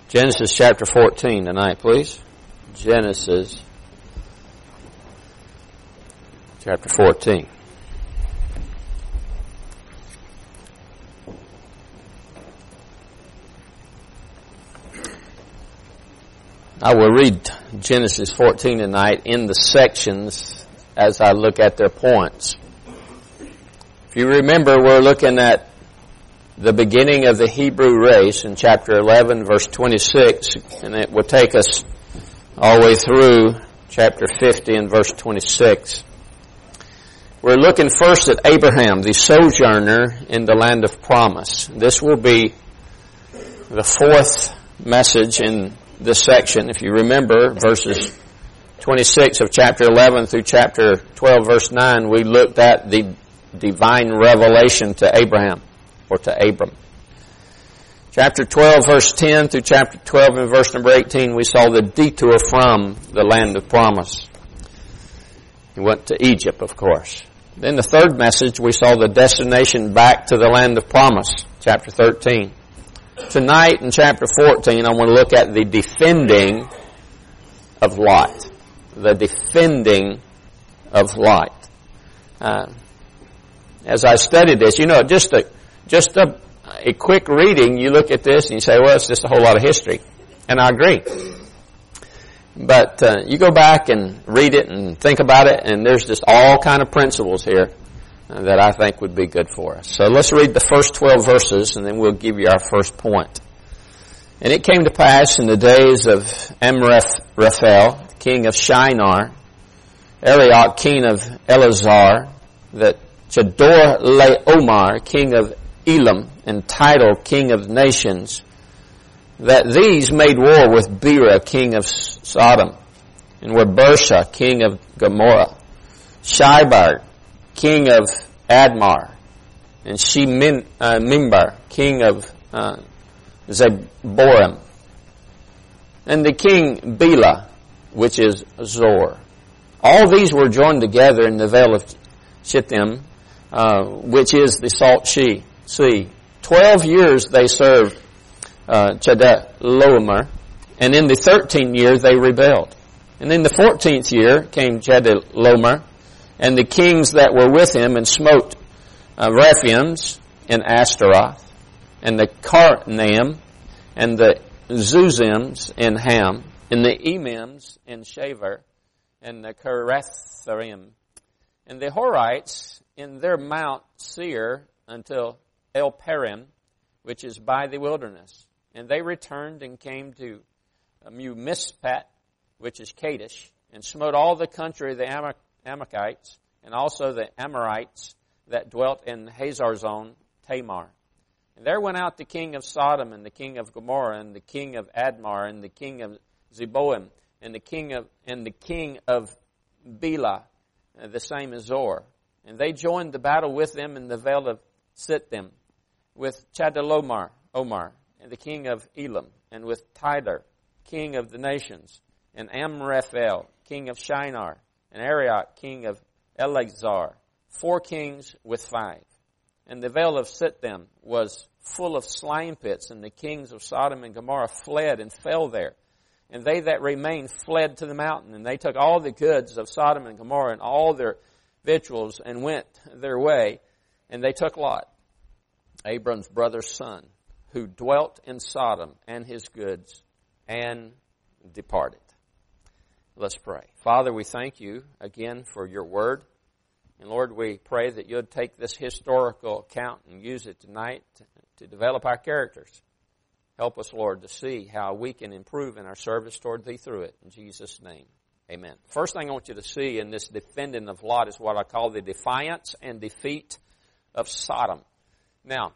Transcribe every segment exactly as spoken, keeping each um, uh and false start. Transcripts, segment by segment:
Genesis chapter fourteen tonight, please. Genesis chapter fourteen. I will read Genesis fourteen tonight in the sections as I look at their points. If you remember, we're looking at the beginning of the Hebrew race in chapter eleven, verse twenty-six, and it will take us all the way through chapter fifty and verse twenty-six. We're looking first at Abraham, the sojourner in the land of promise. This will be the fourth message in this section. If you remember, verses twenty-six of chapter eleven through chapter twelve, verse nine, we looked at the divine revelation to Abraham, or to Abram. Chapter twelve, verse ten through chapter twelve and verse number eighteen, we saw the detour from the land of promise. He went to Egypt, of course. Then the third message, we saw the destination back to the land of promise, chapter thirteen. Tonight in chapter fourteen, I want to look at the defending of Lot. The defending of Lot. Uh, as I studied this, you know, just a Just a, a quick reading, you look at this and you say, well, it's just a whole lot of history. And I agree. But uh, you go back and read it and think about it, and there's just all kind of principles here uh, that I think would be good for us. So let's read the first twelve verses, and then we'll give you our first point. And it came to pass in the days of Amraphel, king of Shinar, Arioch, king of Elazar, that Chedorlaomer, king of Elam, and Tidal, king of nations, that these made war with Bera, king of Sodom, and with Bersha, king of Gomorrah, Shibar, king of Admar, and Shemimbar, uh, king of uh, Zeborim, and the king Bela, which is Zor. All these were joined together in the vale of Shittim, uh, which is the salt sea. See, twelve years they served uh, Chedorlaomer, and in the thirteenth year they rebelled. And in the fourteenth year came Chedorlaomer, and the kings that were with him, and smote uh, Rephaims and Ashtaroth, and the Karnaim, and the Zuzims in Ham, and the Emims in Shaver, and the Keretharim, and the Horites in their Mount Seir until El Parim, which is by the wilderness. And they returned and came to Mummispat, which is Kadesh, and smote all the country of the Amor- Amalekites, and also the Amorites that dwelt in Hazarzon Tamar. And there went out the king of Sodom, and the king of Gomorrah, and the king of Admar, and the king of Zeboim, and the king of and the king of Bela, uh, the same as Zor. And they joined the battle with them in the vale of Sittim, with Chedorlaomer, Omar, and the king of Elam, and with Tidal, king of the nations, and Amraphel, king of Shinar, and Arioch, king of Elazar, four kings with five. And the vale of Sittim was full of slime pits, and the kings of Sodom and Gomorrah fled and fell there. And they that remained fled to the mountain, and they took all the goods of Sodom and Gomorrah and all their victuals and went their way, and they took Lot, Abram's brother's son, who dwelt in Sodom, and his goods, and departed. Let's pray. Father, we thank you again for your word. And Lord, we pray that you'd take this historical account and use it tonight to, to develop our characters. Help us, Lord, to see how we can improve in our service toward thee through it. In Jesus' name, amen. First thing I want you to see in this defending of Lot is what I call the defiance and defeat of Sodom. Now,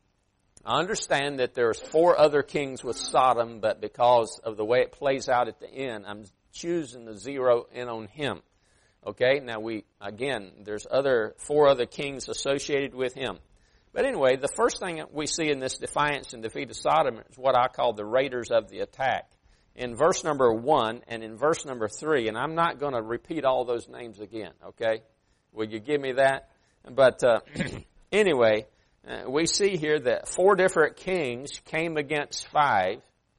I understand that there's four other kings with Sodom, but because of the way it plays out at the end, I'm choosing to zero in on him. Okay, now we, again, there's other, four other kings associated with him. But anyway, the first thing that we see in this defiance and defeat of Sodom is what I call the raiders of the attack. In verse number one and in verse number three, and I'm not going to repeat all those names again, okay? Will you give me that? But uh, anyway, uh, we see here that four different kings came against five,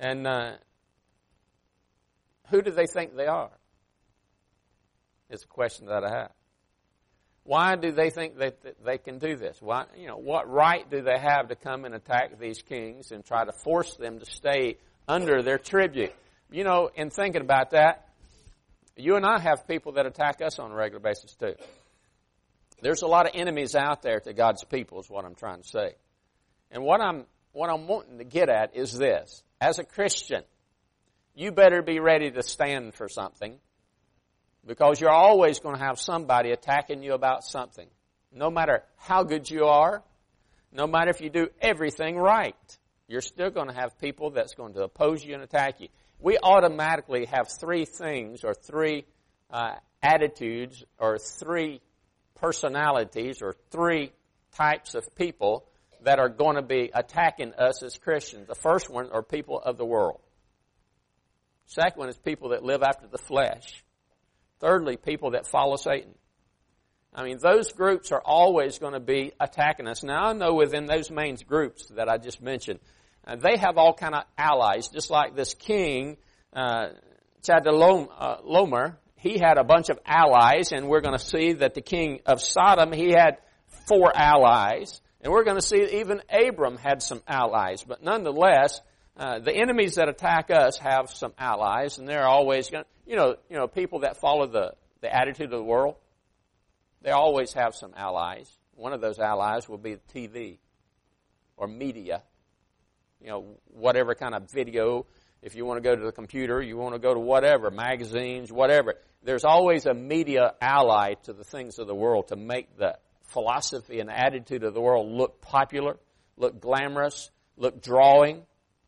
And uh, who do they think they are? Is a question that I have. Why do they think that, that they can do this? Why, you know, what right do they have to come and attack these kings and try to force them to stay under their tribute? You know, in thinking about that, you and I have people that attack us on a regular basis too. There's a lot of enemies out there to God's people is what I'm trying to say. And what I'm, what I'm wanting to get at is this. As a Christian, you better be ready to stand for something, because you're always going to have somebody attacking you about something. No matter how good you are, no matter if you do everything right, you're still going to have people that's going to oppose you and attack you. We automatically have three things or three uh, attitudes or three personalities or three types of people that are going to be attacking us as Christians. The first one are people of the world. Second one is people that live after the flesh. Thirdly, people that follow Satan. I mean, those groups are always going to be attacking us. Now, I know within those main groups that I just mentioned, uh, they have all kind of allies, just like this king, uh, Chedorlaomer. He had a bunch of allies, and we're going to see that the king of Sodom, he had four allies. And we're going to see even Abram had some allies. But nonetheless, uh, the enemies that attack us have some allies, and they're always going to, you know, you know, people that follow the, the attitude of the world, they always have some allies. One of those allies will be T V or media. You know, whatever kind of video. If you want to go to the computer, you want to go to whatever, magazines, whatever. There's always a media ally to the things of the world to make the philosophy and attitude of the world look popular, look glamorous, look drawing.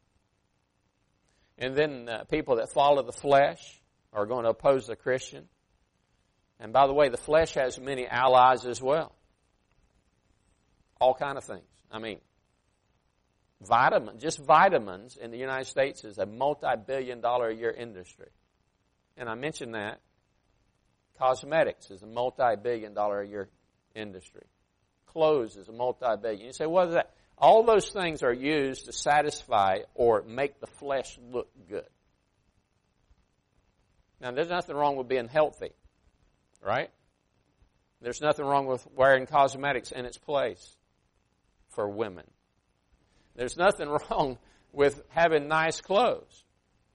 And then uh, people that follow the flesh are going to oppose the Christian. And by the way, the flesh has many allies as well. All kind of things. I mean, vitamin, just vitamins in the United States is a multi-billion dollar a year industry. And I mentioned that. Cosmetics is a multi-billion dollar a year industry. Clothes is a multi-billion. You say, what is that? All those things are used to satisfy or make the flesh look good. Now, there's nothing wrong with being healthy, right? There's nothing wrong with wearing cosmetics in its place for women. There's nothing wrong with having nice clothes.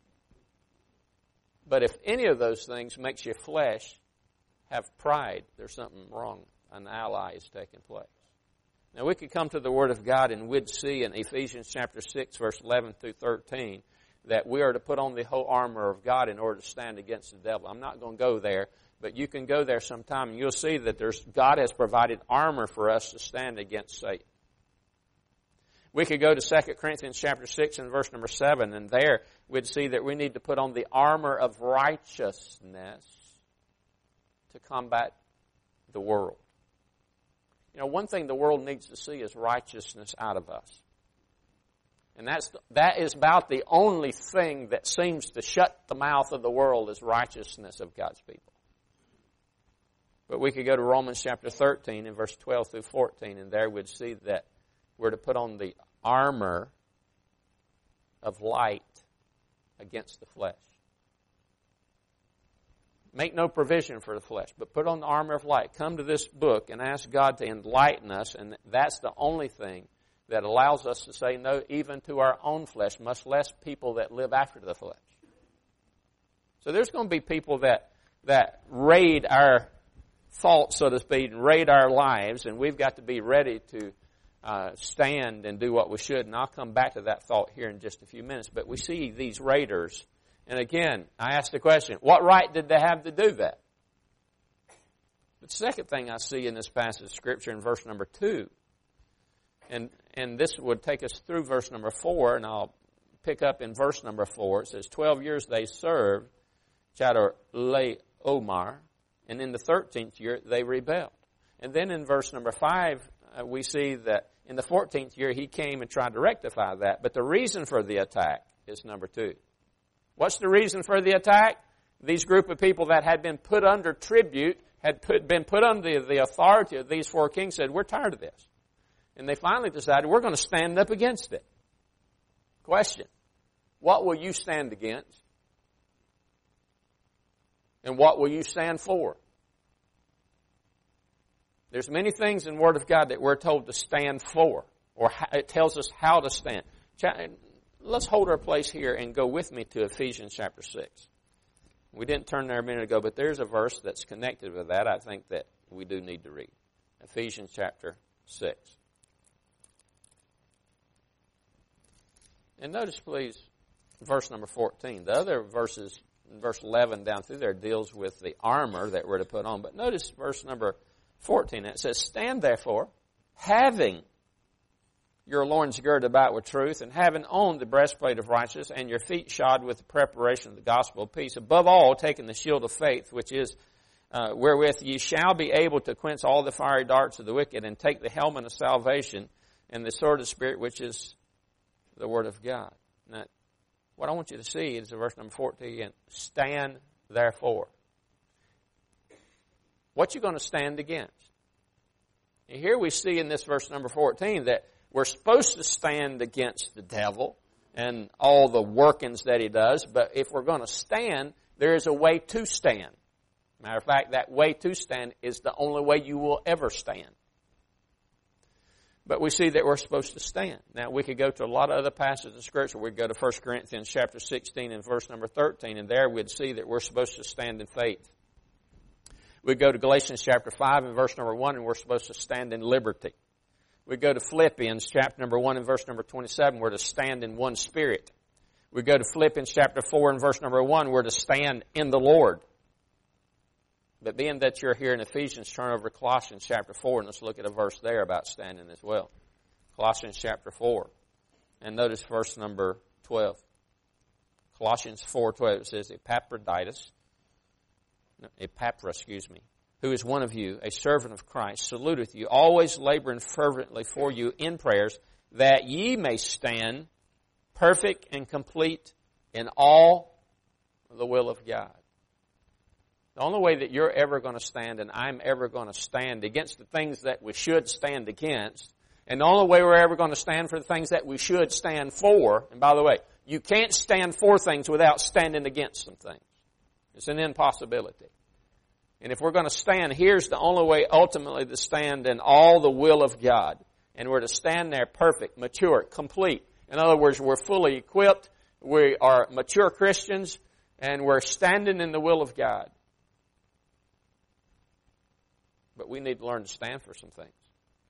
But if any of those things makes your flesh have pride, there's something wrong. An ally is taking place. Now, we could come to the Word of God and we'd see in Ephesians chapter six, verse eleven through thirteen, that we are to put on the whole armor of God in order to stand against the devil. I'm not going to go there, but you can go there sometime and you'll see that there's God has provided armor for us to stand against Satan. We could go to Second Corinthians chapter six and verse number seven, and there we'd see that we need to put on the armor of righteousness to combat the world. You know, one thing the world needs to see is righteousness out of us. And that's that is about the only thing that seems to shut the mouth of the world is righteousness of God's people. But we could go to Romans chapter thirteen and verse twelve through fourteen, and there we'd see that we're to put on the armor of light against the flesh. Make no provision for the flesh, but put on the armor of light. Come to this book and ask God to enlighten us, and that's the only thing that allows us to say no even to our own flesh, much less people that live after the flesh. So there's going to be people that that raid our thoughts, so to speak, and raid our lives, and we've got to be ready to uh, stand and do what we should. And I'll come back to that thought here in just a few minutes. But we see these raiders, and again, I ask the question, what right did they have to do that? The second thing I see in this passage of Scripture in verse number two, and and this would take us through verse number four, and I'll pick up in verse number four. It says, twelve years they served Chedorlaomer, and in the thirteenth year they rebelled. And then in verse number five, uh, we see that in the fourteenth year he came and tried to rectify that. But the reason for the attack is number two. What's the reason for the attack? These group of people that had been put under tribute, had put, been put under the authority of these four kings, said, we're tired of this. And they finally decided, we're going to stand up against it. Question, what will you stand against? And what will you stand for? There's many things in the Word of God that we're told to stand for, or it tells us how to stand. Let's hold our place here and go with me to Ephesians chapter six. We didn't turn there a minute ago, but there's a verse that's connected with that I think that we do need to read. Ephesians chapter six. And notice, please, verse number fourteen. The other verses, verse eleven down through there, deals with the armor that we're to put on. But notice verse number fourteen. It says, stand therefore, having your loins girded about with truth, and having on the breastplate of righteousness, and your feet shod with the preparation of the gospel of peace. Above all, taking the shield of faith, which is uh, wherewith ye shall be able to quench all the fiery darts of the wicked, and take the helmet of salvation, and the sword of the Spirit, which is the Word of God. Now, what I want you to see is in verse number fourteen again. Stand therefore. What you going to stand against? And here we see in this verse number fourteen that we're supposed to stand against the devil and all the workings that he does, but if we're going to stand, there is a way to stand. Matter of fact, that way to stand is the only way you will ever stand. But we see that we're supposed to stand. Now, we could go to a lot of other passages of Scripture. We'd go to First Corinthians chapter sixteen and verse number thirteen, and there we'd see that we're supposed to stand in faith. We'd go to Galatians chapter five and verse number one, and we're supposed to stand in liberty. We go to Philippians chapter number one and verse number twenty-seven, we're to stand in one spirit. We go to Philippians chapter four and verse number one, we're to stand in the Lord. But being that you're here in Ephesians, turn over to Colossians chapter four, and let's look at a verse there about standing as well. Colossians chapter four. And notice verse number twelve. Colossians four twelve, it says, Epaphroditus, no, Epaphras, excuse me, who is one of you, a servant of Christ, saluteth you, always laboring fervently for you in prayers, that ye may stand perfect and complete in all the will of God. The only way that you're ever going to stand and I'm ever going to stand against the things that we should stand against, and the only way we're ever going to stand for the things that we should stand for, and by the way, you can't stand for things without standing against some things. It's an impossibility. And if we're going to stand, here's the only way ultimately to stand in all the will of God. And we're to stand there perfect, mature, complete. In other words, we're fully equipped, we are mature Christians, and we're standing in the will of God. But we need to learn to stand for some things.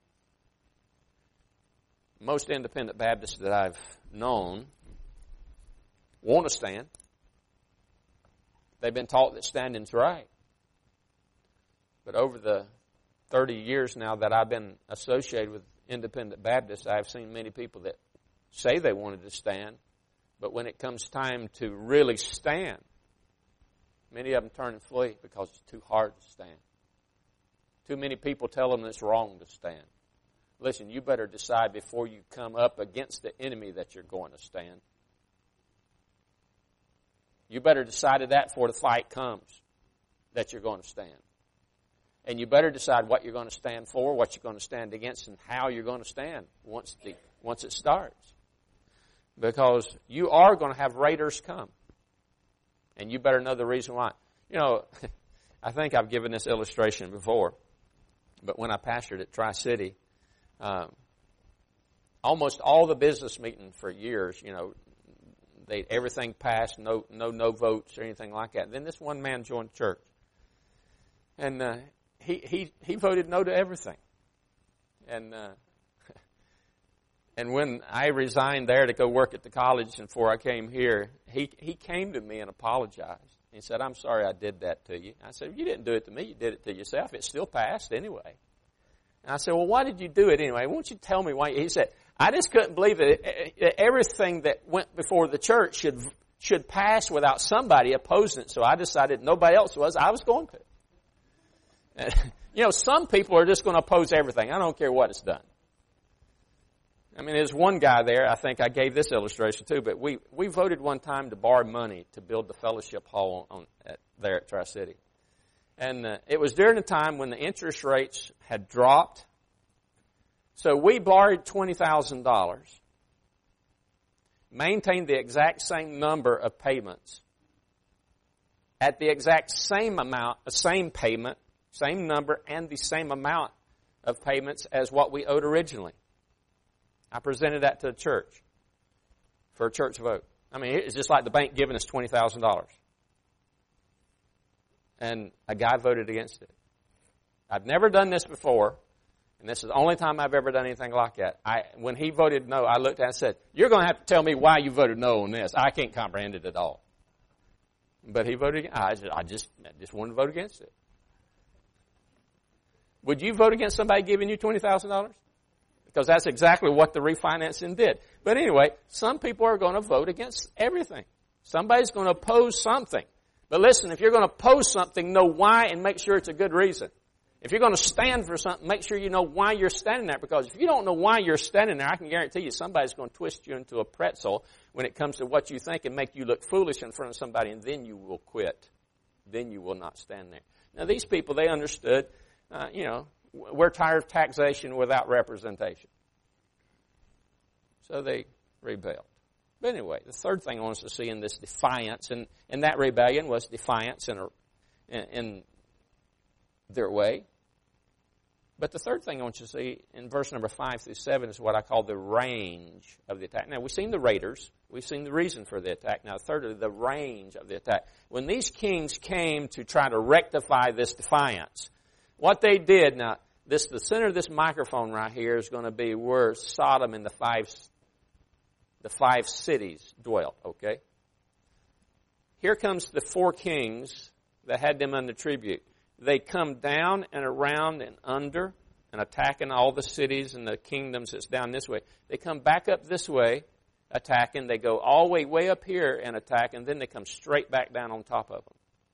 Most independent Baptists that I've known want to stand. They've been taught that standing's right. But over the thirty years now that I've been associated with independent Baptists, I've seen many people that say they wanted to stand, but when it comes time to really stand, many of them turn and flee because it's too hard to stand. Too many people tell them it's wrong to stand. Listen, you better decide before you come up against the enemy that you're going to stand. You better decide that before the fight comes that you're going to stand. And you better decide what you're going to stand for, what you're going to stand against, and how you're going to stand once the once it starts. Because you are going to have raiders come. And you better know the reason why. You know, I think I've given this illustration before. But when I pastored at Tri-City, um, almost all the business meetings for years, you know, they everything passed, no no no votes or anything like that. Then this one man joined church. And uh, he, he, he voted no to everything. And uh, and when I resigned there to go work at the college and before I came here, he, he came to me and apologized. He said, I'm sorry I did that to you. I said, you didn't do it to me. You did it to yourself. It still passed anyway. And I said, well, why did you do it anyway? Won't you tell me why? He said, I just couldn't believe that everything that went before the church should should pass without somebody opposing it. So I decided nobody else was. I was going to. And, you know, some people are just going to oppose everything. I don't care what it's done. I mean, there's one guy there, I think I gave this illustration too, but we, we voted one time to borrow money to build the fellowship hall on, at, there at Tri-City. And uh, it was during the time when the interest rates had dropped. So we borrowed twenty thousand dollars. maintain the exact same number of payments at the exact same amount, same payment, same number, and the same amount of payments as what we owed originally. I presented that to the church for a church vote. I mean, it's just like the bank giving us twenty thousand dollars. And a guy voted against it. I've never done this before, and this is the only time I've ever done anything like that. I, when he voted no, I looked at it and said, you're going to have to tell me why you voted no on this. I can't comprehend it at all. But he voted against it. I just, I just, I just wanted to vote against it. Would you vote against somebody giving you twenty thousand dollars? Because that's exactly what the refinancing did. But anyway, some people are going to vote against everything. Somebody's going to oppose something. But listen, if you're going to oppose something, know why and make sure it's a good reason. If you're going to stand for something, make sure you know why you're standing there. Because if you don't know why you're standing there, I can guarantee you somebody's going to twist you into a pretzel when it comes to what you think and make you look foolish in front of somebody, and then you will quit. Then you will not stand there. Now, these people, they understood, uh, you know, we're tired of taxation without representation. So they rebelled. But anyway, the third thing I want us to see in this defiance, and, and that rebellion was defiance in, a, in, in their way. But the third thing I want you to see in verse number five through seven is what I call the range of the attack. Now, we've seen the raiders. We've seen the reason for the attack. Now, thirdly, the range of the attack. When these kings came to try to rectify this defiance, what they did, now, this the center of this microphone right here is going to be where Sodom and the five, the five cities dwelt, okay? Here comes the four kings that had them under tribute. They come down and around and under and attacking all the cities and the kingdoms that's down this way. They come back up this way, attacking. They go all the way, way up here and attack, and then they come straight back down on top of them.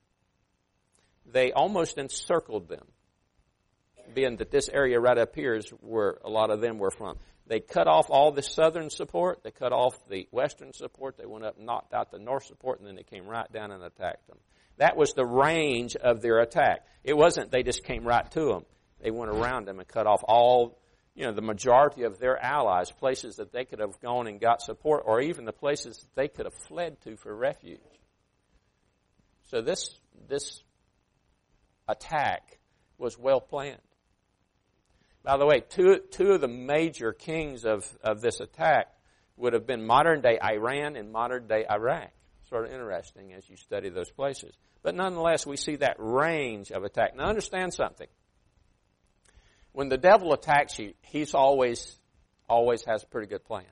They almost encircled them, being that this area right up here is where a lot of them were from. They cut off all the southern support. They cut off the western support. They went up and knocked out the north support, and then they came right down and attacked them. That was the range of their attack. It wasn't they just came right to them. They went around them and cut off all, you know, the majority of their allies, places that they could have gone and got support, or even the places that they could have fled to for refuge. So this this attack was well planned. By the way, two two of the major kings of, of this attack would have been modern-day Iran and modern-day Iraq. Sort of interesting as you study those places. But nonetheless, we see that range of attack. Now understand something. When the devil attacks you, he's always, always has a pretty good plan.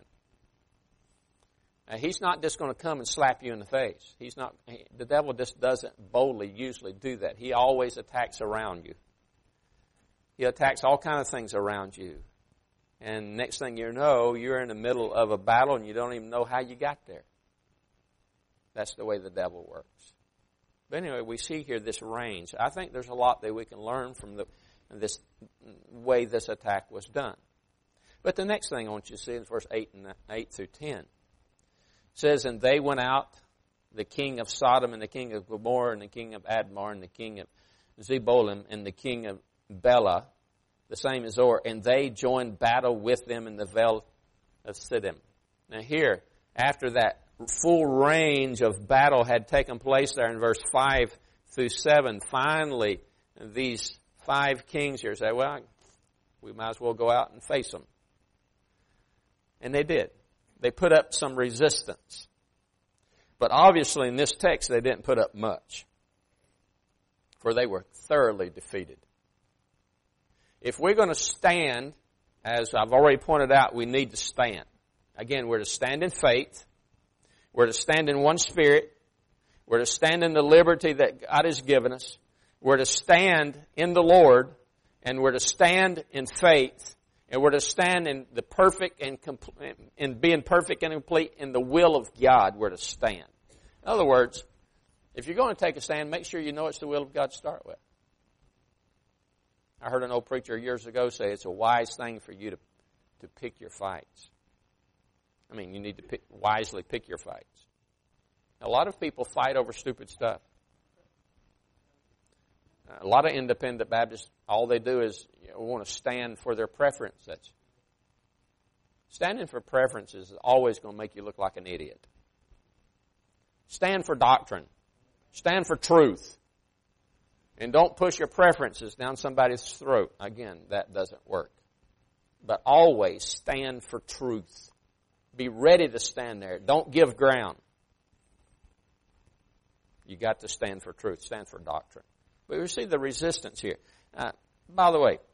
Now, he's not just going to come and slap you in the face. He's not. He, the devil just doesn't boldly usually do that. He always attacks around you. He attacks all kinds of things around you. And next thing you know, you're in the middle of a battle and you don't even know how you got there. That's the way the devil works. But anyway, we see here this range. I think there's a lot that we can learn from the, this way this attack was done. But the next thing I want you to see in verse eight and eight through ten it says, and they went out, the king of Sodom and the king of Gomorrah and the king of Admar and the king of Zebolim and the king of Bela, the same as Zor, and they joined battle with them in the vale of Siddim. Now here, after that full range of battle had taken place there in verse five through seven, finally these five kings here say, well, we might as well go out and face them. And they did. They put up some resistance. But obviously in this text they didn't put up much, for they were thoroughly defeated. If we're going to stand, as I've already pointed out, we need to stand. Again, we're to stand in faith. We're to stand in one spirit. We're to stand in the liberty that God has given us. We're to stand in the Lord, and we're to stand in faith, and we're to stand in the perfect and complete, in being perfect and complete in the will of God. We're to stand. In other words, if you're going to take a stand, make sure you know it's the will of God to start with. I heard an old preacher years ago say it's a wise thing for you to, to pick your fights. I mean, you need to pick, wisely pick your fights. A lot of people fight over stupid stuff. A lot of independent Baptists, all they do is you know, want to stand for their preference. That's Standing for preferences is always going to make you look like an idiot. Stand for doctrine. Stand for truth. And don't push your preferences down somebody's throat. Again, that doesn't work. But always stand for truth. Be ready to stand there. Don't give ground. You got to stand for truth. Stand for doctrine. But we see the resistance here. Uh, by the way,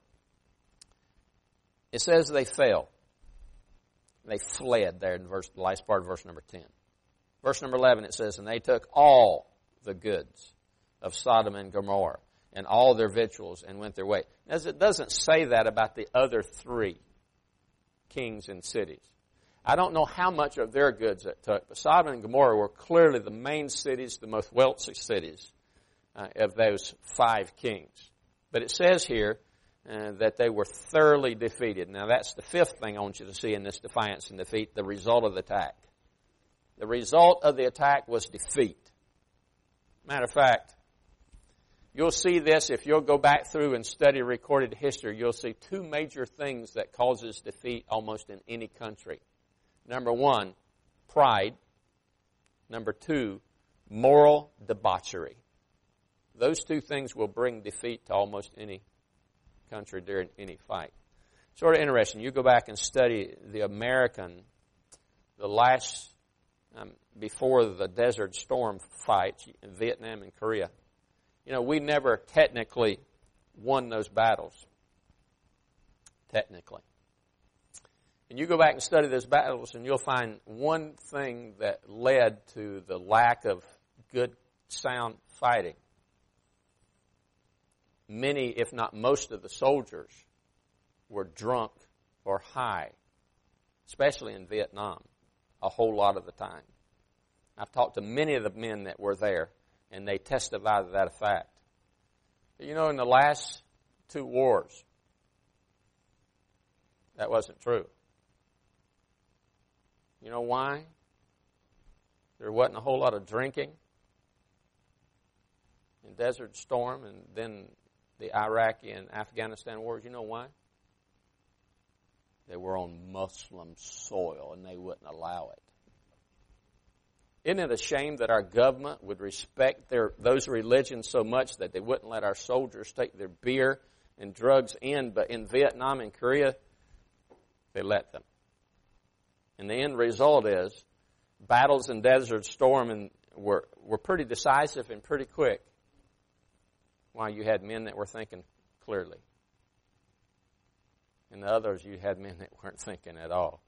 it says they fell. They fled there in verse, the last part of verse number ten. Verse number eleven, it says, and they took all the goods of Sodom and Gomorrah and all their victuals and went their way. As it doesn't say that about the other three kings and cities. I don't know how much of their goods it took, but Sodom and Gomorrah were clearly the main cities, the most wealthy cities uh, of those five kings. But it says here uh, that they were thoroughly defeated. Now that's the fifth thing I want you to see in this defiance and defeat, the result of the attack. The result of the attack was defeat. Matter of fact, you'll see this if you'll go back through and study recorded history. You'll see two major things that causes defeat almost in any country. Number one, pride. Number two, moral debauchery. Those two things will bring defeat to almost any country during any fight. Sort of interesting. You go back and study the American, the last, um, before the Desert Storm fights in Vietnam and Korea. You know, we never technically won those battles. Technically. And you go back and study those battles and you'll find one thing that led to the lack of good, sound fighting. Many, if not most of the soldiers were drunk or high, especially in Vietnam, a whole lot of the time. I've talked to many of the men that were there, and they testify to that fact. But you know, in the last two wars, that wasn't true. You know why? There wasn't a whole lot of drinking in Desert Storm and then the Iraqi and Afghanistan wars. You know why? They were on Muslim soil and they wouldn't allow it. Isn't it a shame that our government would respect their those religions so much that they wouldn't let our soldiers take their beer and drugs in, but in Vietnam and Korea, they let them. And the end result is battles in Desert Storm and were, were pretty decisive and pretty quick, while you had men that were thinking clearly. And the others, you had men that weren't thinking at all.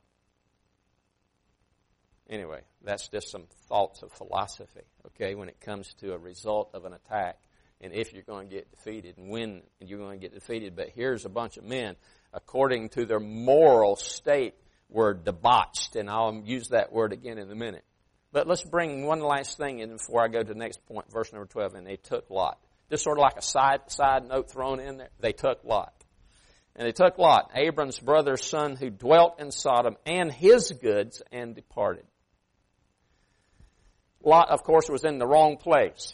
Anyway, that's just some thoughts of philosophy, okay, when it comes to a result of an attack and if you're going to get defeated and when you're going to get defeated. But here's a bunch of men, according to their moral state, were debauched, and I'll use that word again in a minute. But let's bring one last thing in before I go to the next point, verse number twelve, and they took Lot. Just sort of like a side side note thrown in there. They took Lot. And they took Lot, Abram's brother's son, who dwelt in Sodom, and his goods, and departed. Lot, of course, was in the wrong place.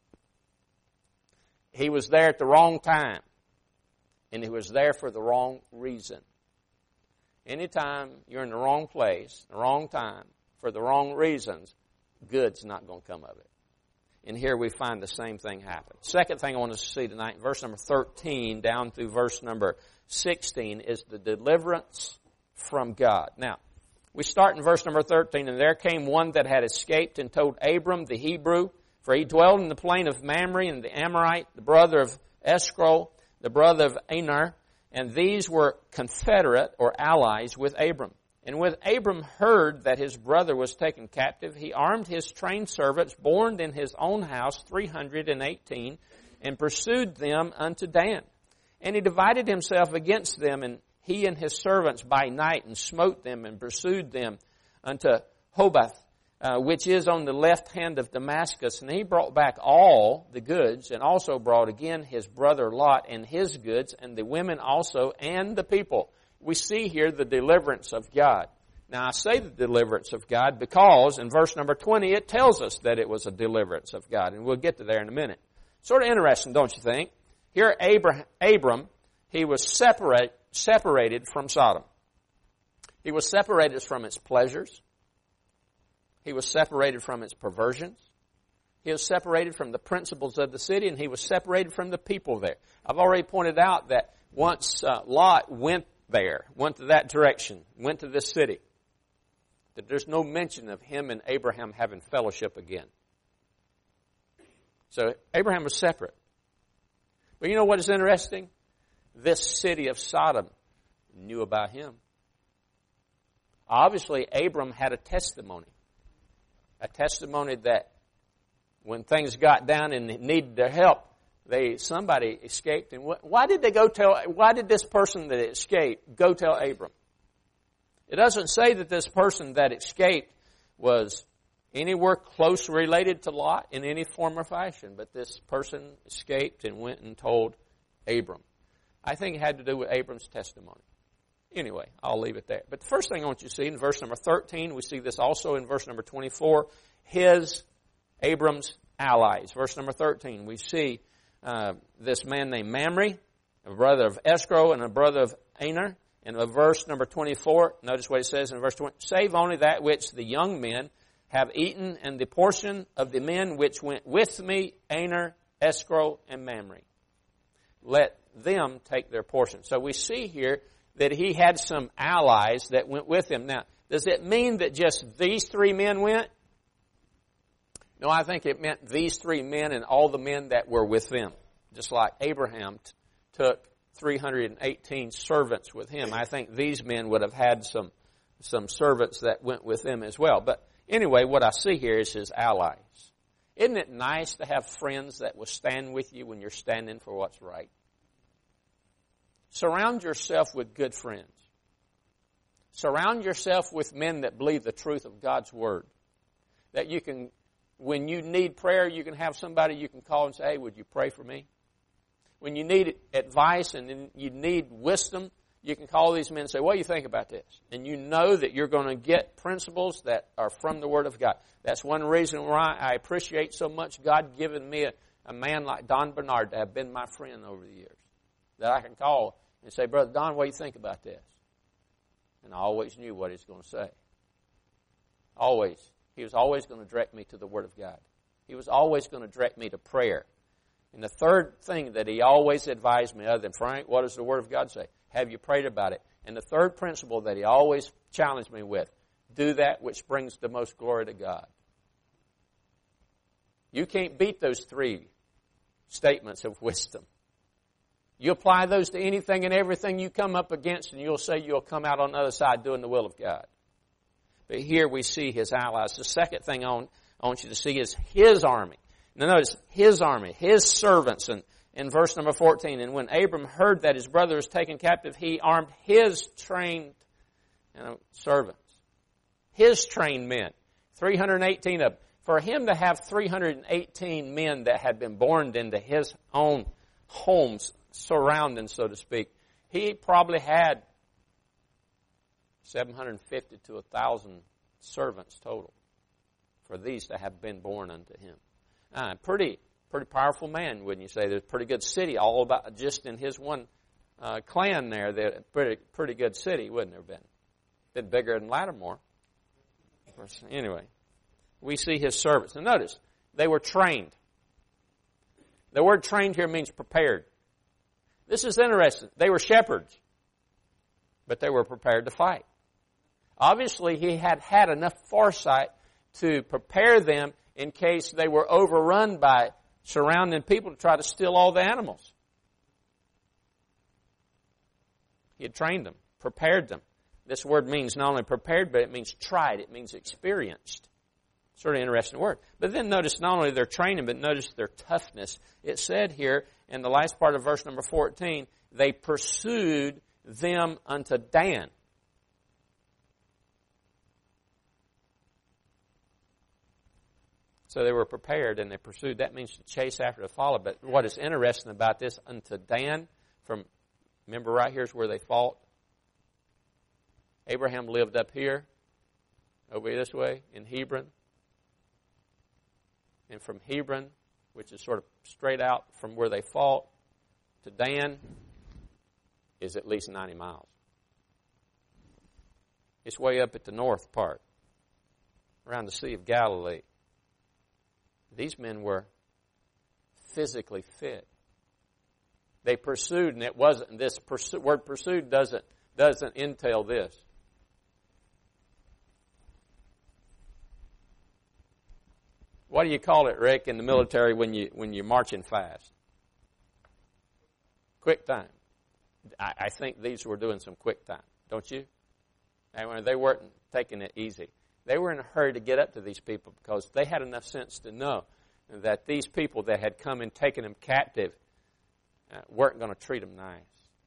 He was there at the wrong time. And he was there for the wrong reason. Anytime you're in the wrong place, the wrong time, for the wrong reasons, good's not going to come of it. And here we find the same thing happen. Second thing I want us to see tonight, verse number thirteen down through verse number sixteen, is the deliverance from God. Now, we start in verse number thirteen, and there came one that had escaped and told Abram the Hebrew, for he dwelled in the plain of Mamre, and the Amorite, the brother of Eshcol, the brother of Aner, and these were confederate or allies with Abram. And when Abram heard that his brother was taken captive, he armed his trained servants, born in his own house, three hundred and eighteen, and pursued them unto Dan. And he divided himself against them, and he and his servants by night, and smote them, and pursued them unto Hobath, uh, which is on the left hand of Damascus. And he brought back all the goods, and also brought again his brother Lot and his goods, and the women also, and the people. We see here the deliverance of God. Now, I say the deliverance of God because in verse number twenty, it tells us that it was a deliverance of God. And we'll get to there in a minute. Sort of interesting, don't you think? Here, Abraham, Abram, he was separate, separated from Sodom. He was separated from its pleasures. He was separated from its perversions. He was separated from the principles of the city, and he was separated from the people there. I've already pointed out that once uh, Lot went there, went to that direction, went to this city, that there's no mention of him and Abraham having fellowship again. So Abraham was separate. But you know what is interesting? This city of Sodom knew about him. Obviously, Abram had a testimony. A testimony that when things got down and needed their help, they somebody escaped. And wh- why did they go tell? Why did this person that escaped go tell Abram? It doesn't say that this person that escaped was anywhere close related to Lot in any form or fashion, but this person escaped and went and told Abram. I think it had to do with Abram's testimony. Anyway, I'll leave it there. But the first thing I want you to see in verse number thirteen, we see this also in verse number twenty-four, his, Abram's allies. Verse number thirteen, we see uh, this man named Mamre, a brother of Escro and a brother of Aner. And in verse number twenty-four, notice what it says in verse twenty, save only that which the young men have eaten, and the portion of the men which went with me, Aner, Escro, and Mamre. Let them take their portion. So we see here that he had some allies that went with him. Now, does it mean that just these three men went? No, I think it meant these three men and all the men that were with them. Just like Abraham t- took three hundred eighteen servants with him. I think these men would have had some, some servants that went with them as well. But anyway, what I see here is his allies. Isn't it nice to have friends that will stand with you when you're standing for what's right? Surround yourself with good friends. Surround yourself with men that believe the truth of God's Word. That you can, when you need prayer, you can have somebody you can call and say, hey, would you pray for me? When you need advice and you need wisdom, you can call these men and say, what do you think about this? And you know that you're going to get principles that are from the Word of God. That's one reason why I appreciate so much God giving me a, a man like Don Bernard to have been my friend over the years. That I can call and say, Brother Don, what do you think about this? And I always knew what he was going to say. Always. He was always going to direct me to the Word of God. He was always going to direct me to prayer. And the third thing that he always advised me, other than, Frank, what does the Word of God say? Have you prayed about it? And the third principle that he always challenged me with, do that which brings the most glory to God. You can't beat those three statements of wisdom. You apply those to anything and everything you come up against, and you'll say you'll come out on the other side doing the will of God. But here we see his allies. The second thing I want, I want you to see is his army. Now notice, his army, his servants. And in verse number fourteen, and when Abram heard that his brother was taken captive, he armed his trained you know, servants. His trained men. three hundred eighteen of them. For him to have three hundred eighteen men that had been born into his own homes, surrounding, so to speak, he probably had seven hundred fifty to one thousand servants total for these to have been born unto him. Uh, pretty pretty powerful man, wouldn't you say? There's a pretty good city all about just in his one uh, clan there. That pretty pretty good city, wouldn't there have been? Been bigger than Lattimore. Anyway, we see his servants. And notice, they were trained. The word trained here means prepared. This is interesting. They were shepherds, but they were prepared to fight. Obviously, he had had enough foresight to prepare them in case they were overrun by surrounding people to try to steal all the animals. He had trained them, prepared them. This word means not only prepared, but it means tried. It means experienced. Sort of interesting word. But then notice not only their training, but notice their toughness. It said here in the last part of verse number fourteen, they pursued them unto Dan. So they were prepared and they pursued. That means to chase after, to follow. But what is interesting about this, unto Dan, from, remember right here's where they fought. Abraham lived up here, over this way, in Hebron. And from Hebron, which is sort of straight out from where they fought, to Dan is at least ninety miles. It's way up at the north part, around the Sea of Galilee. These men were physically fit. They pursued, and it wasn't this pursu- word pursued doesn't doesn't entail this. What do you call it, Rick, in the military when you when you're marching fast? Quick time. I, I think these were doing some quick time, don't you? And they weren't taking it easy. They were in a hurry to get up to these people because they had enough sense to know that these people that had come and taken them captive uh, weren't going to treat them nice.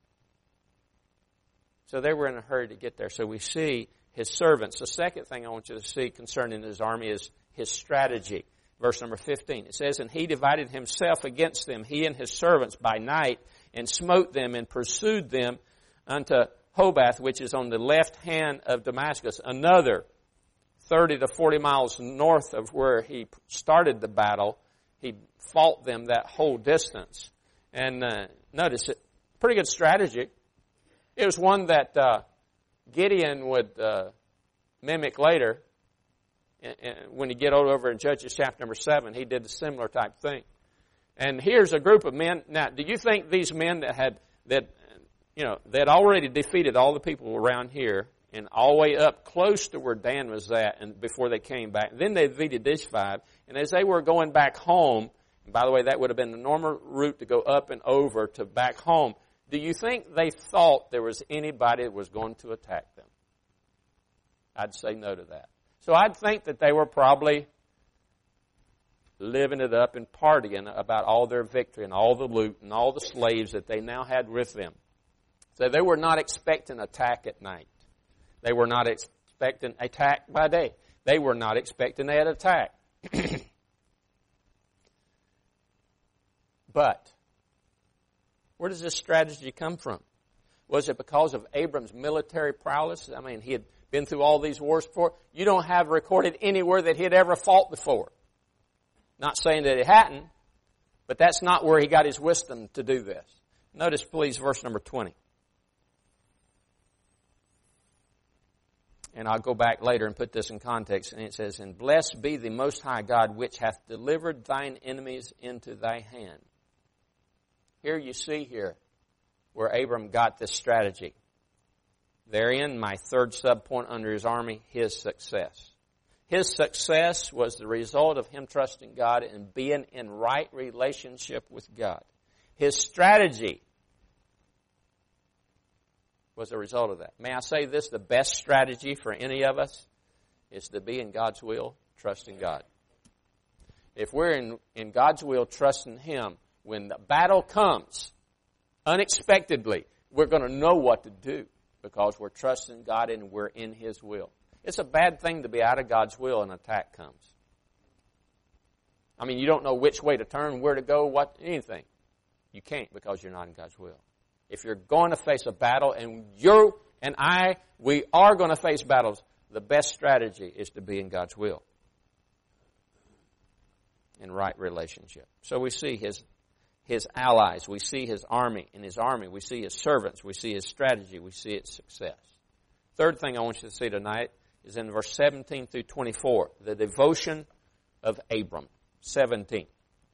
So they were in a hurry to get there. So we see his servants. The second thing I want you to see concerning his army is his strategy. Verse number fifteen. It says, "And he divided himself against them, he and his servants, by night, and smote them and pursued them unto Hobath, which is on the left hand of Damascus." Another thirty to forty miles north of where he started the battle. He fought them that whole distance. And uh, notice it, pretty good strategy. It was one that uh, Gideon would uh, mimic later. And when you get over in Judges chapter number seven, he did a similar type thing. And here's a group of men. Now, do you think these men that had, that, you know, that already defeated all the people around here and all the way up close to where Dan was at and before they came back, then they defeated these five. And as they were going back home, and by the way, that would have been the normal route to go up and over to back home, do you think they thought there was anybody that was going to attack them? I'd say no to that. So I'd think that they were probably living it up and partying about all their victory and all the loot and all the slaves that they now had with them. So they were not expecting attack at night. They were not expecting attack by day. They were not expecting that attack. But where does this strategy come from? Was it because of Abram's military prowess? I mean, he had been through all these wars before. You don't have recorded anywhere that he had ever fought before. Not saying that he hadn't, but that's not where he got his wisdom to do this. Notice, please, verse number twenty. And I'll go back later and put this in context. And it says, "And blessed be the Most High God, which hath delivered thine enemies into thy hand." Here you see here where Abram got this strategy. Therein, my third subpoint under his army, his success. His success was the result of him trusting God and being in right relationship with God. His strategy was a result of that. May I say this, the best strategy for any of us is to be in God's will, trusting God. If we're in, in God's will, trusting Him, when the battle comes unexpectedly, we're going to know what to do because we're trusting God and we're in His will. It's a bad thing to be out of God's will and an attack comes. I mean, you don't know which way to turn, where to go, what, anything. You can't because you're not in God's will. If you're going to face a battle, and you and I, we are going to face battles, the best strategy is to be in God's will. In right relationship. So we see his his allies, we see his army, in his army, we see his servants, we see his strategy, we see its success. Third thing I want you to see tonight is in verse seventeen through twenty-four, the devotion of Abram. seventeen.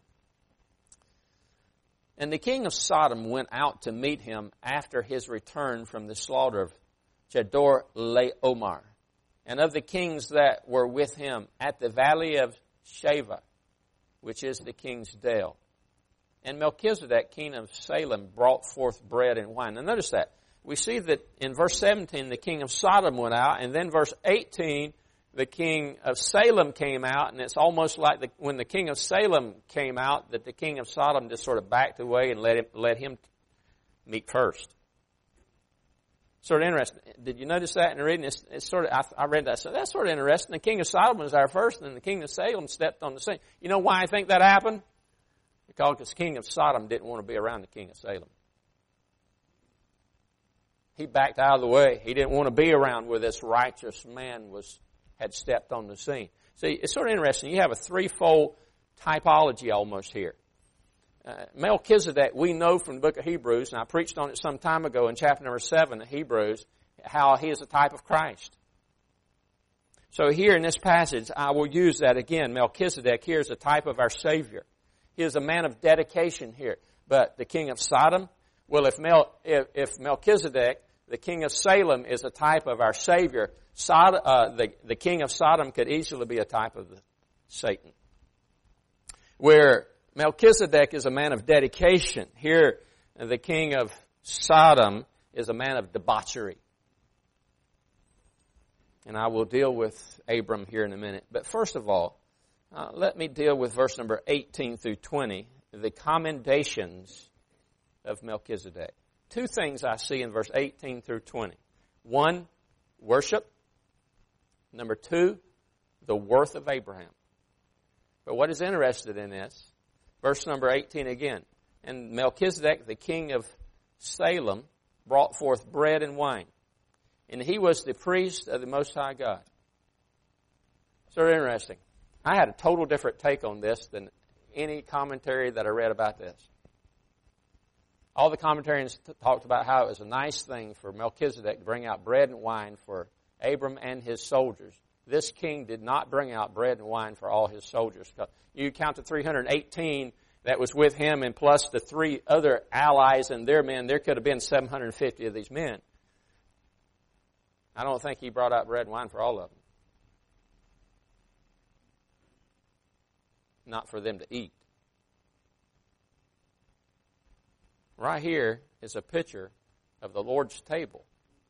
"And the king of Sodom went out to meet him after his return from the slaughter of Chedorlaomer, and of the kings that were with him at the valley of Shaveh, which is the king's dale. And Melchizedek, king of Salem, brought forth bread and wine." Now notice that. We see that in verse seventeen, the king of Sodom went out, and then verse eighteen, the king of Salem came out, and it's almost like the, when the king of Salem came out, that the king of Sodom just sort of backed away and let him, let him meet first. Sort of interesting. Did you notice that in the reading? It's, it's sort of, I, I read that, so that's sort of interesting. The king of Sodom was there first, and the king of Salem stepped on the scene. You know why I think that happened? Because the king of Sodom didn't want to be around the king of Salem. He backed out of the way. He didn't want to be around where this righteous man was had stepped on the scene. See, it's sort of interesting. You have a threefold typology almost here. Uh, Melchizedek, we know from the book of Hebrews, and I preached on it some time ago in chapter number seven of Hebrews, how he is a type of Christ. So here in this passage, I will use that again. Melchizedek here is a type of our Savior. He is a man of dedication here. But the king of Sodom, well, if, Mel, if, if Melchizedek, the king of Salem, is a type of our Savior, Sod, uh, the, the king of Sodom could easily be a type of the, Satan. Where Melchizedek is a man of dedication, here the king of Sodom is a man of debauchery. And I will deal with Abram here in a minute. But first of all, uh, let me deal with verse number eighteen through twenty, the commendations of Melchizedek. Two things I see in verse eighteen through twenty. One, worship. Number two, the worth of Abraham. But what is interested in this, verse number eighteen again. And Melchizedek, the king of Salem, brought forth bread and wine. And he was the priest of the Most High God. So interesting. I had a total different take on this than any commentary that I read about this. All the commentarians t- talked about how it was a nice thing for Melchizedek to bring out bread and wine for Abram and his soldiers. This king did not bring out bread and wine for all his soldiers. You count the three hundred eighteen that was with him, and plus the three other allies and their men, there could have been seven hundred fifty of these men. I don't think he brought out bread and wine for all of them. Not for them to eat. Right here is a picture of the Lord's table.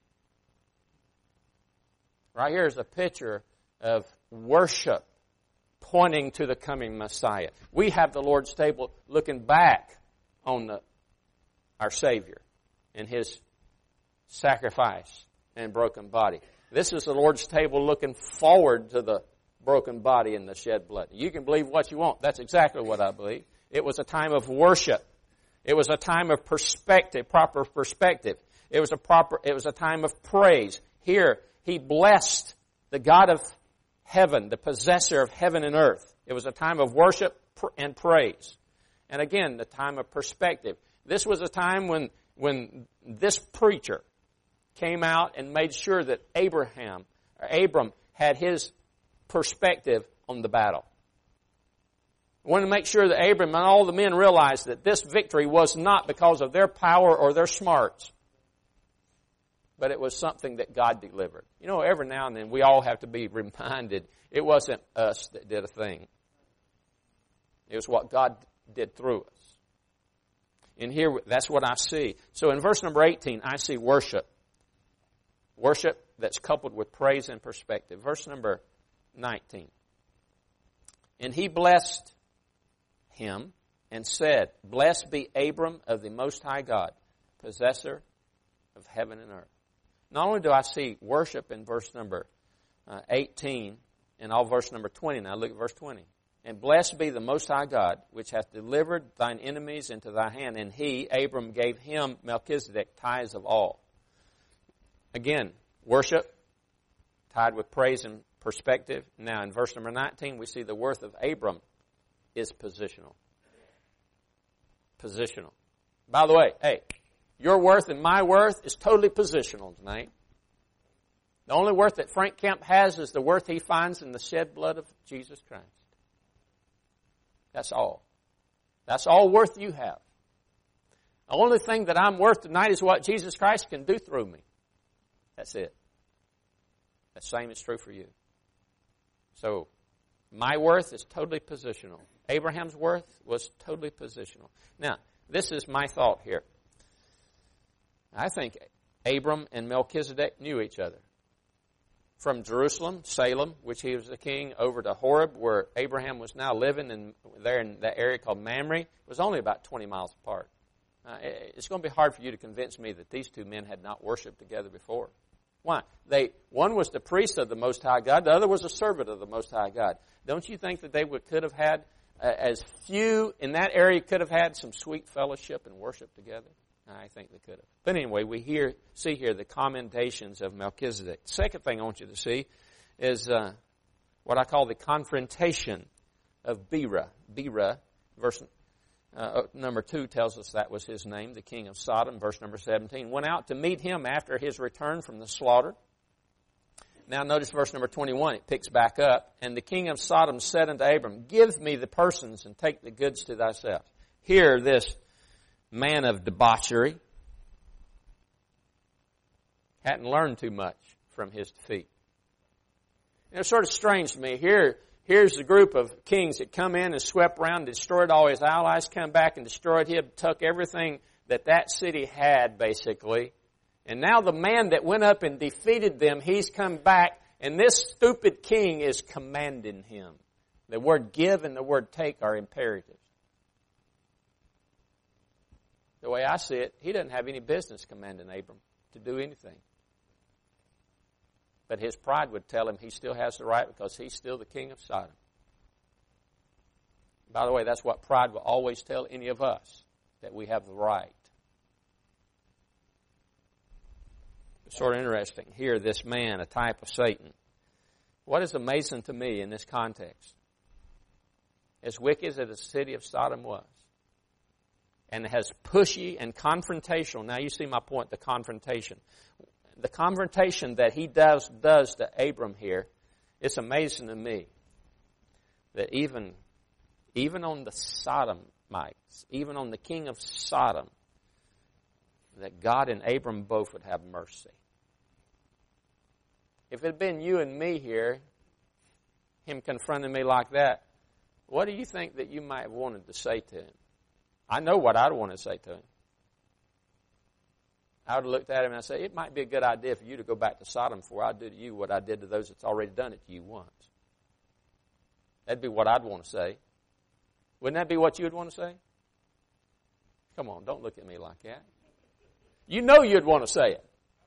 Right here is a picture of worship pointing to the coming Messiah. We have the Lord's table looking back on the, our Savior and His sacrifice and broken body. This is the Lord's table looking forward to the broken body and the shed blood. You can believe what you want. That's exactly what I believe. It was a time of worship. It was a time of perspective, proper perspective. It was a proper, it was a time of praise. Here, He blessed the God of heaven, the possessor of heaven and earth. It was a time of worship and praise. And again, the time of perspective. This was a time when, when this preacher came out and made sure that Abraham, or Abram, had his perspective on the battle. I wanted to make sure that Abram and all the men realized that this victory was not because of their power or their smarts, but it was something that God delivered. You know, every now and then we all have to be reminded it wasn't us that did a thing. It was what God did through us. And here, that's what I see. So in verse number eighteen, I see worship. Worship that's coupled with praise and perspective. Verse number nineteen. And he blessed him and said, Blessed be Abram of the Most High God, possessor of heaven and earth. Not only do I see worship in verse number uh, eighteen and all verse number twenty. Now look at verse twenty. And blessed be the Most High God, which hath delivered thine enemies into thy hand. And he, Abram, gave him, Melchizedek, tithes of all. Again, worship tied with praise and perspective. Now in verse number nineteen, we see the worth of Abram is positional. Positional. By the way, hey, your worth and my worth is totally positional tonight. The only worth that Frank Kemp has is the worth he finds in the shed blood of Jesus Christ. That's all. That's all worth you have. The only thing that I'm worth tonight is what Jesus Christ can do through me. That's it. The same is true for you. So, my worth is totally positional. Abraham's worth was totally positional. Now, this is my thought here. I think Abram and Melchizedek knew each other. From Jerusalem, Salem, which he was the king, over to Horeb, where Abraham was now living, and there in that area called Mamre, was only about twenty miles apart. Uh, it's going to be hard for you to convince me that these two men had not worshipped together before. Why? They one was the priest of the Most High God, the other was a servant of the Most High God. Don't you think that they would, could have had, uh, as few in that area could have had some sweet fellowship and worship together? I think they could have. But anyway, we hear, see here the commendations of Melchizedek. The second thing I want you to see is uh, what I call the confrontation of Bera. Bera, verse uh, number two tells us that was his name, the king of Sodom. Verse number seventeen, went out to meet him after his return from the slaughter. Now notice verse number twenty-one, it picks back up. And the king of Sodom said unto Abram, give me the persons and take the goods to thyself. Here, this man of debauchery hadn't learned too much from his defeat. And it's sort of strange to me. Here, here's a group of kings that come in and swept around and destroyed all his allies, come back and destroyed him, took everything that that city had, basically. And now the man that went up and defeated them, he's come back, and this stupid king is commanding him. The word give and the word take are imperatives. The way I see it, he doesn't have any business commanding Abram to do anything. But his pride would tell him he still has the right because he's still the king of Sodom. By the way, that's what pride will always tell any of us, that we have the right. It's sort of interesting. Here, this man, a type of Satan. What is amazing to me in this context, as wicked as the city of Sodom was, and as pushy and confrontational. Now you see my point, the confrontation. The confrontation that he does does to Abram here, it's amazing to me that even, even on the Sodomites, even on the king of Sodom, that God and Abram both would have mercy. If it had been you and me here, him confronting me like that, what do you think that you might have wanted to say to him? I know what I'd want to say to him. I would have looked at him and I'd say, it might be a good idea for you to go back to Sodom before I do to you what I did to those that's already done it to you once. That'd be what I'd want to say. Wouldn't that be what you'd want to say? Come on, don't look at me like that. You know you'd want to say it.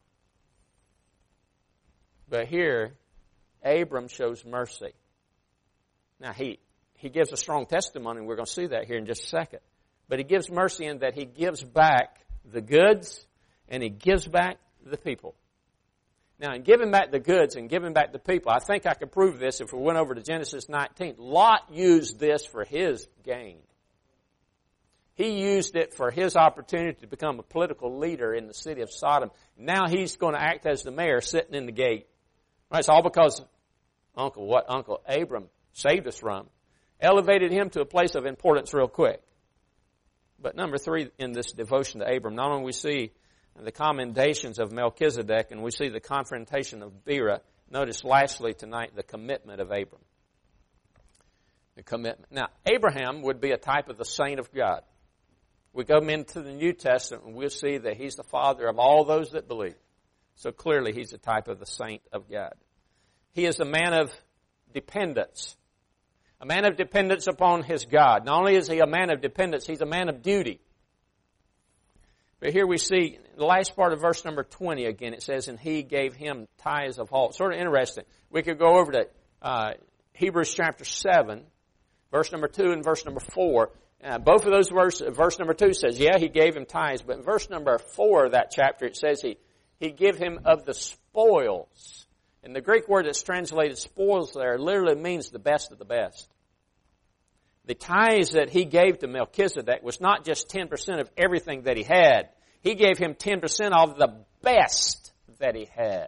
But here, Abram shows mercy. Now, he, he gives a strong testimony, and we're going to see that here in just a second. But he gives mercy in that he gives back the goods, and he gives back the people. Now, in giving back the goods and giving back the people, I think I could prove this if we went over to Genesis nineteen. Lot used this for his gain. He used it for his opportunity to become a political leader in the city of Sodom. Now he's going to act as the mayor sitting in the gate. Right, it's all because Uncle, what Uncle Abram saved us from, elevated him to a place of importance real quick. But number three in this devotion to Abram, not only we see the commendations of Melchizedek and we see the confrontation of Bera, notice lastly tonight the commitment of Abram. The commitment. Now, Abraham would be a type of the saint of God. We go into the New Testament and we'll see that he's the father of all those that believe. So clearly he's a type of the saint of God. He is a man of dependence. A man of dependence upon his God. Not only is he a man of dependence, he's a man of duty. But here we see the last part of verse number twenty again. It says, and he gave him tithes of all. Sort of interesting. We could go over to uh, Hebrews chapter seven, verse number two and verse number four. Uh, both of those verses, verse number two says, yeah, he gave him tithes. But in verse number four of that chapter, it says he, he gave him of the spoils. And the Greek word that's translated spoils there literally means the best of the best. The tithes that he gave to Melchizedek was not just ten percent of everything that he had. He gave him ten percent of the best that he had.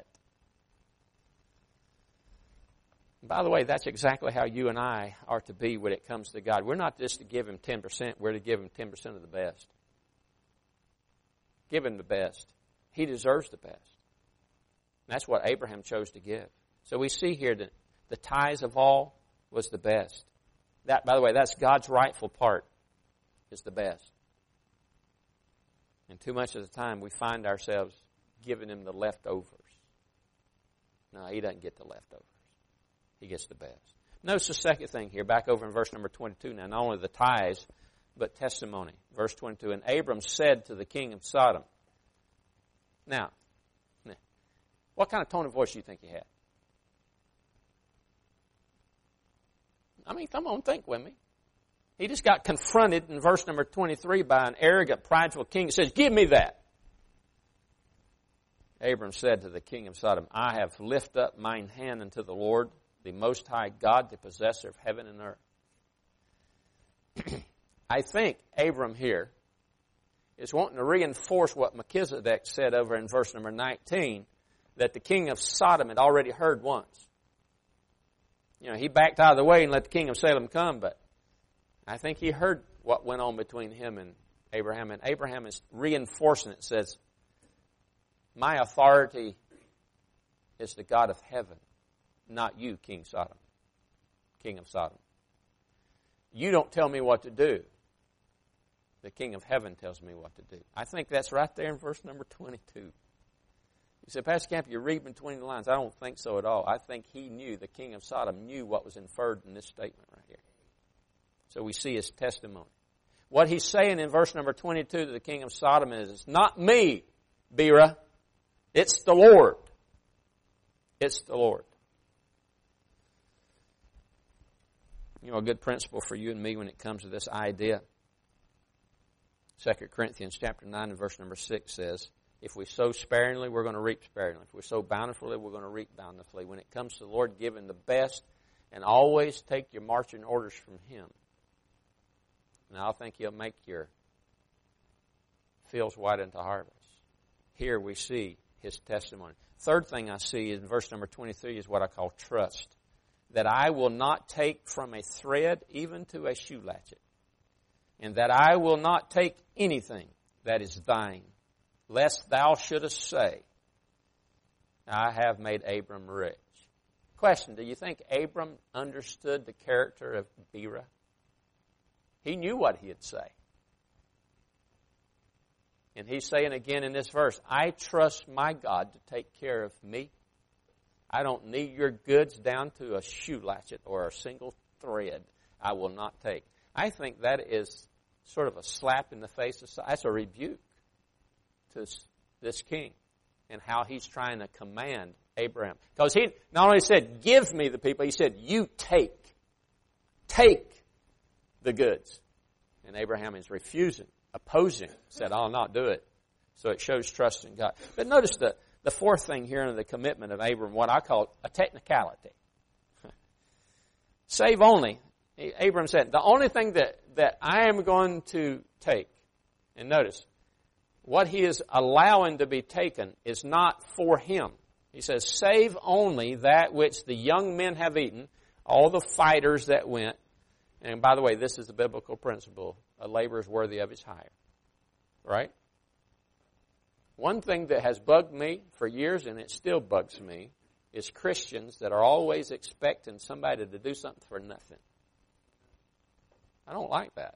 By the way, that's exactly how you and I are to be when it comes to God. We're not just to give him ten percent, we're to give him ten percent of the best. Give him the best. He deserves the best. That's what Abraham chose to give. So we see here that the tithes of all was the best. That, by the way, that's God's rightful part, is the best. And too much of the time we find ourselves giving him the leftovers. No, he doesn't get the leftovers. He gets the best. Notice the second thing here, back over in verse number twenty-two now. Not only the tithes, but testimony. Verse twenty-two, and Abram said to the king of Sodom. Now, what kind of tone of voice do you think he had? I mean, come on, think with me. He just got confronted in verse number twenty-three by an arrogant, prideful king. He says, give me that. Abram said to the king of Sodom, I have lifted up mine hand unto the Lord, the Most High God, the possessor of heaven and earth. I think Abram here is wanting to reinforce what Melchizedek said over in verse number nineteen that the king of Sodom had already heard once. You know, he backed out of the way and let the king of Salem come, but I think he heard what went on between him and Abraham. And Abraham is reinforcing it, says, my authority is the God of heaven, not you, King Sodom, king of Sodom. You don't tell me what to do. The king of heaven tells me what to do. I think that's right there in verse number twenty-two. You said, Pastor Camp, you read between the lines. I don't think so at all. I think he knew, the king of Sodom knew what was inferred in this statement right here. So we see his testimony. What he's saying in verse number twenty-two to the king of Sodom is, it's not me, Bera. It's the Lord. It's the Lord. You know, a good principle for you and me when it comes to this idea. Second Corinthians chapter nine and verse number six says, if we sow sparingly, we're going to reap sparingly. If we sow bountifully, we're going to reap bountifully. When it comes to the Lord, give Him the best, and always take your marching orders from Him. And I think He'll make your fields white unto harvest. Here we see His testimony. Third thing I see in verse number twenty-three is what I call trust. That I will not take from a thread even to a shoe latchet. And that I will not take anything that is thine, lest thou shouldest say, I have made Abram rich. Question, do you think Abram understood the character of Bera? He knew what he'd say. And he's saying again in this verse, I trust my God to take care of me. I don't need your goods down to a shoe latchet or a single thread. I will not take. I think that is sort of a slap in the face. Of, that's a rebuke to this king and how he's trying to command Abraham. Because he not only said, give me the people, he said, you take. Take the goods. And Abraham is refusing, opposing, said, I'll not do it. So it shows trust in God. But notice the, the fourth thing here in the commitment of Abram, what I call a technicality. Save only. Abram said, the only thing that, that I am going to take, and notice, what he is allowing to be taken is not for him. He says, save only that which the young men have eaten, all the fighters that went. And by the way, this is the biblical principle. A laborer is worthy of his hire. Right? One thing that has bugged me for years, and it still bugs me, is Christians that are always expecting somebody to do something for nothing. I don't like that.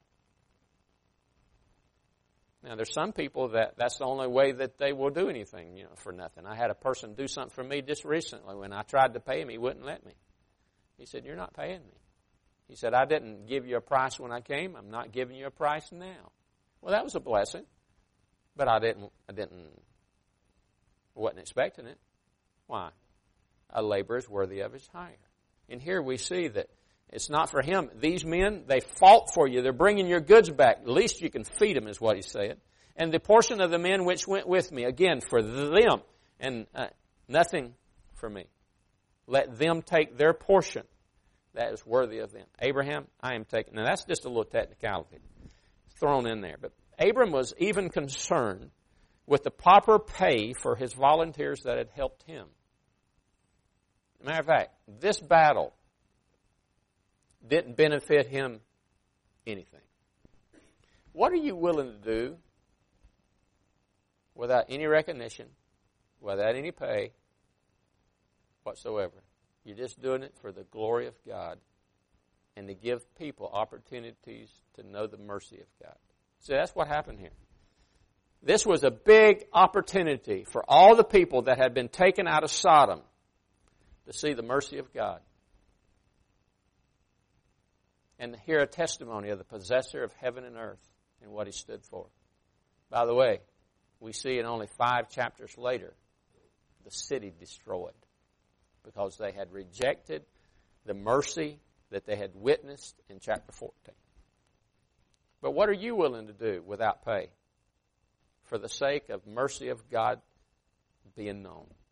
Now, there's some people that that's the only way that they will do anything, you know, for nothing. I had a person do something for me just recently. When I tried to pay him, he wouldn't let me. He said, you're not paying me. He said, I didn't give you a price when I came. I'm not giving you a price now. Well, that was a blessing. But I didn't, I didn't, wasn't expecting it. Why? A laborer is worthy of his hire. And here we see that it's not for him. These men, they fought for you. They're bringing your goods back. At least you can feed them, is what he said. And the portion of the men which went with me, again, for them, and uh, nothing for me. Let them take their portion. That is worthy of them. Abraham, I am taking. Now, that's just a little technicality thrown in there. But Abram was even concerned with the proper pay for his volunteers that had helped him. Matter of fact, this battle didn't benefit him anything. What are you willing to do without any recognition, without any pay whatsoever? You're just doing it for the glory of God and to give people opportunities to know the mercy of God. So that's what happened here. This was a big opportunity for all the people that had been taken out of Sodom to see the mercy of God and to hear a testimony of the possessor of heaven and earth and what he stood for. By the way, we see in only five chapters later, the city destroyed because they had rejected the mercy that they had witnessed in chapter fourteen. But what are you willing to do without pay for the sake of mercy of God being known?